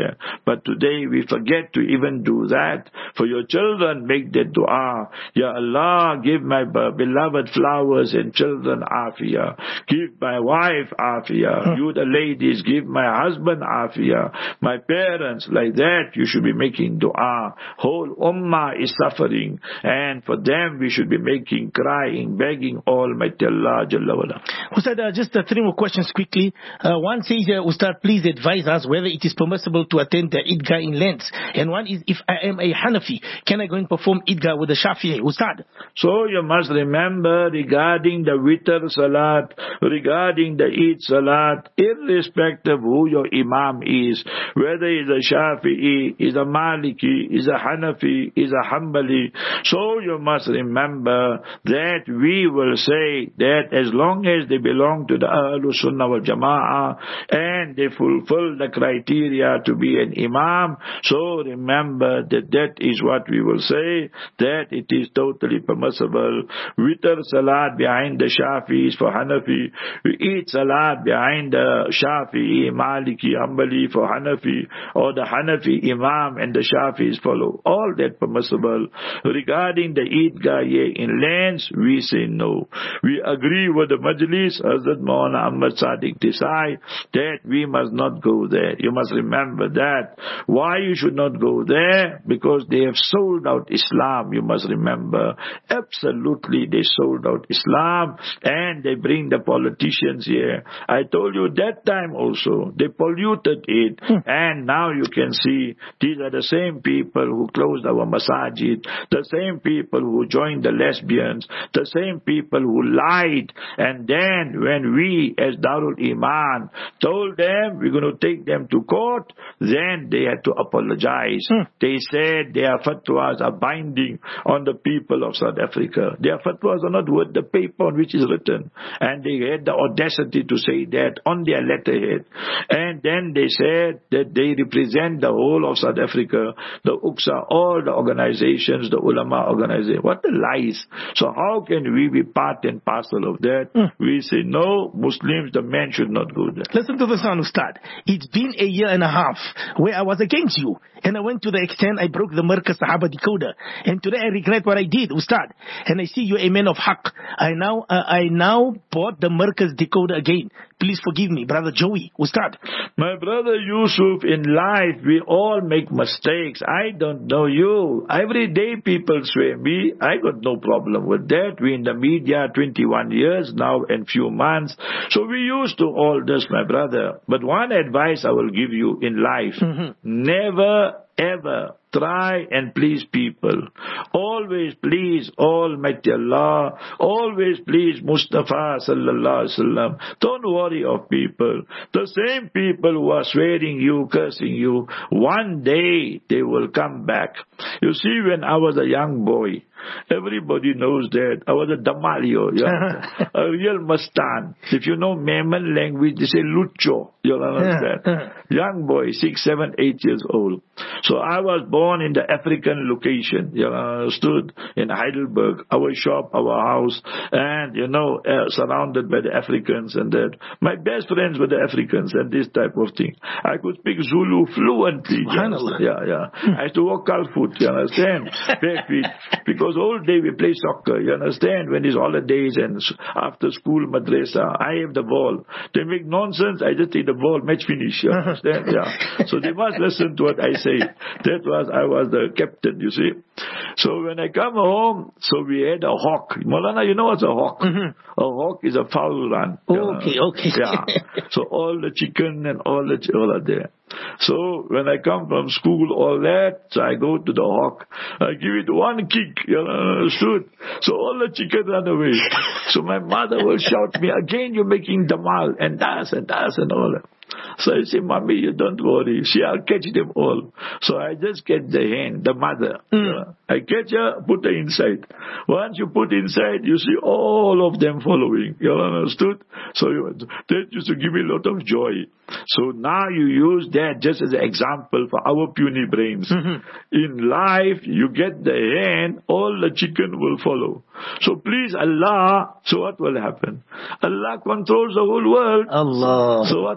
D: there. But today we forget to even do that. For your children, make that dua. Ya Allah, give my beloved flowers and children afiyah. Give my wife afiyah. You the ladies, give my husband afiyah. My parents, like that, you should be making dua. Whole ummah is suffering, and for them we should be making, crying, begging Almighty Allah Jalla wala.
C: Ustad, uh, just uh, three more questions quickly. Uh, one says, uh, Ustad, please advise us whether it is permissible to attend the Idgah in Lens. And one is, if I am a Hanafi, can I go and perform Idgah with the Shafi'i? Ustad.
D: So you must remember regarding the Witr Salat, regarding the Eid Salat, irrespective of who your Imam is, whether he's a Shafi'i, is a Maliki, is a Hanafi, is a Hanbali. So you must remember that we will say that as long as they belong to the Ahlul Sunnah wal Jama'ah and they fulfill the criteria to be an Imam, so remember that that is what we will say, that it is totally permissible. Witr Salat behind the Shafi'i is for Hanafi. We eat Salat behind the Shafi'i, Maliki, Hanbali for Hanafi, or the Hanafi Imam and the Shafi'is follow. All that permissible. Regarding the Eidgah in Lens, we say no. We agree with the Majlis, Hazrat Maulana Ahmad Sadiq Desai, that we must not go there. You must remember that. Why you should not go there? Because they have sold out Islam, you must remember. Absolutely, they sold out Islam, and they bring the politicians here. I told you that time also, they polluted it, and now you can see, these are the same people who closed our masajid, the same people who joined the lesbians, the same people who lied, and then when we as Darul Iman told them we're going to take them to court, then they had to apologize. Hmm. They said their fatwas are binding on the people of South Africa. Their fatwas are not worth the paper on which is written, and they had the audacity to say that on their letterhead. And then they said that they represent the whole of South Africa, the U Q S A, all the organizations, the ulama organization. What the lies. So how can we be part and parcel of that? Mm. We say no, Muslims, the men should not go there.
C: Listen to the sound, Ustad. It's been a year and a half where I was against you, and I went to the extent I broke the Markaz Sahaba decoder, and today I regret what I did, Ustad. And I see you a man of haqq. I now uh, I now bought the Markaz decoder again. Please forgive me, brother Joey, Ustad.
D: My brother Yusuf, in life we all make mistakes. I don't know you. Every day people swear me. I got no problem with that. We in the media twenty-one years now and few months. So we used to all this, my brother. But one advice I will give you in life, mm-hmm. never ever try and please people. Always please Almighty Allah. Always please Mustafa sallallahu alaihi wasallam. Don't worry of people. The same people who are swearing you, cursing you, one day they will come back. You see, when I was a young boy, everybody knows that I was a Damalio, yeah? A real Mustan. If you know Memon language, they say Lucho. You'll understand. Young boy, six, seven, eight years old. So I was born in the African location. You understood? In Heidelberg, our shop, our house, and you know, uh, surrounded by the Africans and that. My best friends were the Africans and this type of thing. I could speak Zulu fluently. Yeah, yeah. I had to walk foot. You understand? Bare feet. Because all day we play soccer, you understand? When it's holidays and after school, madrasa, I have the ball. They make nonsense, I just take the ball, match finish, you understand? Yeah. So they must listen to what I say. That was, I was the captain, you see. So when I come home, so we had a hawk. Maulana, you know what's a hawk? Mm-hmm. A hawk is a fowl run.
C: Okay, know? okay.
D: Yeah. So all the chicken and all the ch- all are there. So when I come from school, all that, so I go to the hawk. I give it one kick, you understood? So all the chicken run away. So my mother will shout me, again you're making damal and das and das and all that. So I say, Mommy, you don't worry. See, I'll catch them all. So I just catch the hen, the mother. Mm. Uh, I catch her, put her inside. Once you put inside, you see all of them following. You understood? So you, that used to give me a lot of joy. So now you use that just as an example for our puny brains. Mm-hmm. In life, you get the hen, all the chicken will follow. So please Allah, so what will happen? Allah controls the whole world.
C: Allah.
D: So what will happen?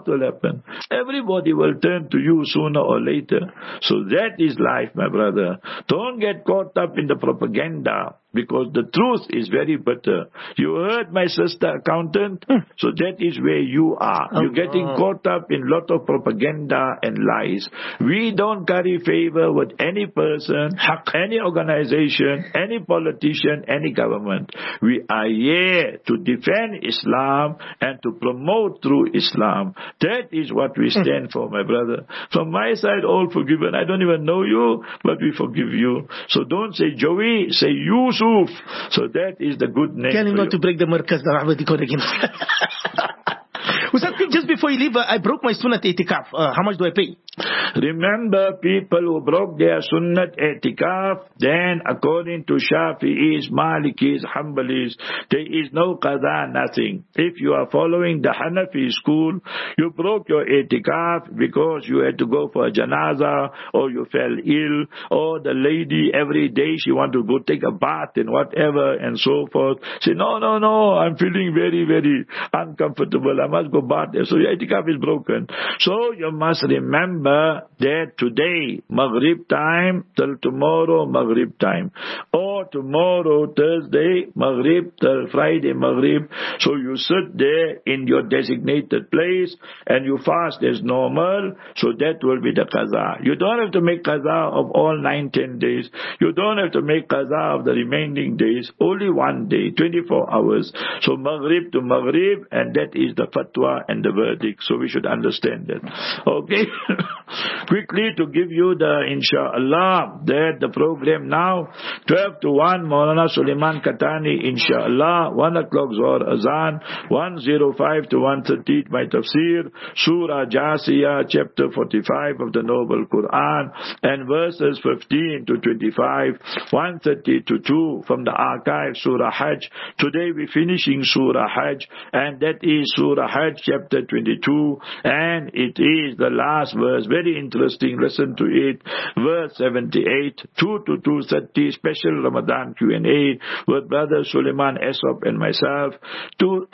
D: happen. Everybody will turn to you sooner or later. So that is life, my brother. Don't get caught up in the propaganda, because the truth is very bitter. You heard my sister accountant? So that is where you are. You're getting caught up in lot of propaganda and lies. We don't carry favor with any person, any organization, any politician, any government. We are here to defend Islam and to promote through Islam. That is what we stand for, my brother. From my side, all forgiven. I don't even know you, but we forgive you. So don't say Joey, say Yusuf. So that is the good name.
C: Can you not to break the markaz, the Rahmatikon again? Just before you leave, uh, I broke my sunnat itikaf. Uh, how much do I pay?
D: Remember, people who broke their sunnat itikaf, then according to Shafi'is, Malikis, Hanbalis, there is no qada, nothing. If you are following the Hanafi school, you broke your itikaf because you had to go for a janaza, or you fell ill, or the lady every day she want to go take a bath and whatever and so forth. Say, no, no, no, I'm feeling very, very uncomfortable. I must go bath. So your itikaf is broken. So you must remember that today, Maghrib time, till tomorrow, Maghrib time. Or tomorrow, Thursday, Maghrib, till Friday, Maghrib. So you sit there in your designated place and you fast as normal. So that will be the qaza. You don't have to make qaza of all nine, ten days. You don't have to make qaza of the remaining days. Only one day, twenty-four hours. So Maghrib to Maghrib, and that is the fatwa and the verdict. So we should understand that. Okay. Quickly to give you the inshallah, that the program now, twelve to one, Maulana Suleiman Katani, inshallah, one o'clock Zohar Azan, one oh five to one thirty, my tafsir, Surah Jasiyah, chapter forty-five of the Noble Quran, and verses fifteen to twenty-five, one thirty to two from the archive, Surah Hajj. Today we're finishing Surah Hajj, and that is Surah Hajj, chapter twenty-two, and it is the last verse, very interesting, listen to it, verse seventy-eight, two to two thirty, special Ramadan Q and A with Brother Suleiman Esop and myself, two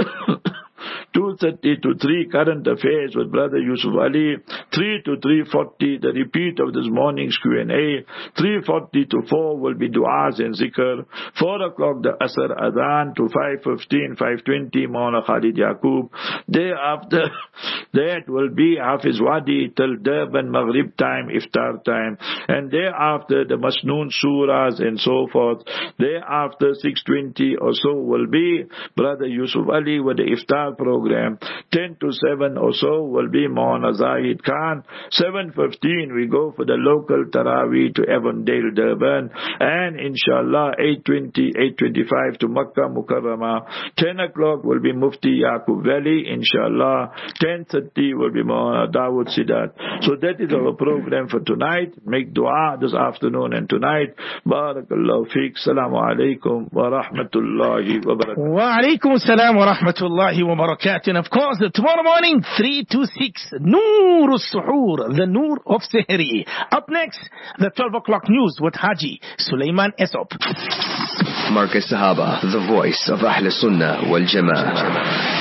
D: two thirty to three, current affairs with Brother Yusuf Ali, three to three forty, the repeat of this morning's Q and A, three forty to four will be du'as and zikr, four o'clock the Asr Adhan to five fifteen, five twenty, Maulana Khalid Yaqub. Thereafter, that will be Hafiz Wadi till Durban Maghrib time, Iftar time, and thereafter the Masnoon Surahs and so forth. Thereafter, six twenty or so will be Brother Yusuf Ali with the Iftar program. ten to seven or so will be Maulana Zahid Khan. seven fifteen we go for the local Taraweeh to Avondale, Durban, and inshallah eight twenty, eight twenty-five to Makkah Mukarramah. ten o'clock will be Mufti Yaqub Valley, inshallah. ten thirty will be Maulana Dawood Sidat. So that is our program for tonight. Make dua this afternoon and tonight. Barakallahu feek. Assalamu alaikum wa rahmatullahi wa barakatuh.
C: Wa alaikum assalam wa rahmatullahi wa barakatuh. And of course, tomorrow morning, three to six, Noor al-Suhoor, the Noor of Sehri. Up next, the twelve o'clock news with Haji Suleiman Esop.
A: Markaz Sahaba, the voice of Ahl Sunnah wal Jama'ah.